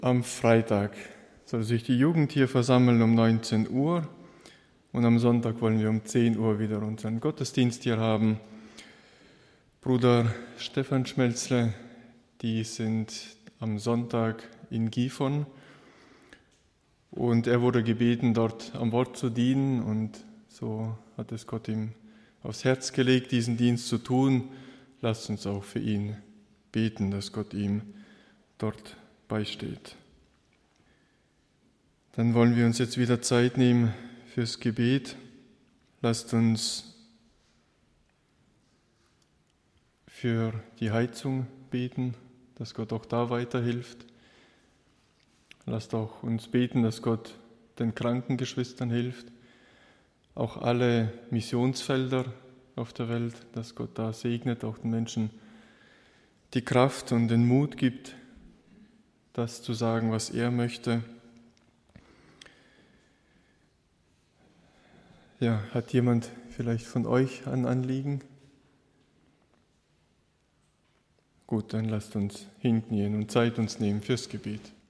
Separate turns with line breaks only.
Am Freitag soll sich die Jugend hier versammeln um 19 Uhr und am Sonntag wollen wir um 10 Uhr wieder unseren Gottesdienst hier haben. Bruder Stefan Schmelzle, die sind am Sonntag in Gifhorn und er wurde gebeten, dort am Wort zu dienen und so hat es Gott ihm aufs Herz gelegt, diesen Dienst zu tun. Lasst uns auch für ihn beten, dass Gott ihm dort beisteht. Dann wollen wir uns jetzt wieder Zeit nehmen fürs Gebet. Lasst uns für die Heizung beten, dass Gott auch da weiterhilft. Lasst auch uns beten, dass Gott den kranken Geschwistern hilft. Auch alle Missionsfelder auf der Welt, dass Gott da segnet, auch den Menschen die Kraft und den Mut gibt, das zu sagen, was er möchte. Ja, hat jemand vielleicht von euch ein Anliegen? Gut, dann lasst uns hinknien und Zeit uns nehmen fürs Gebet.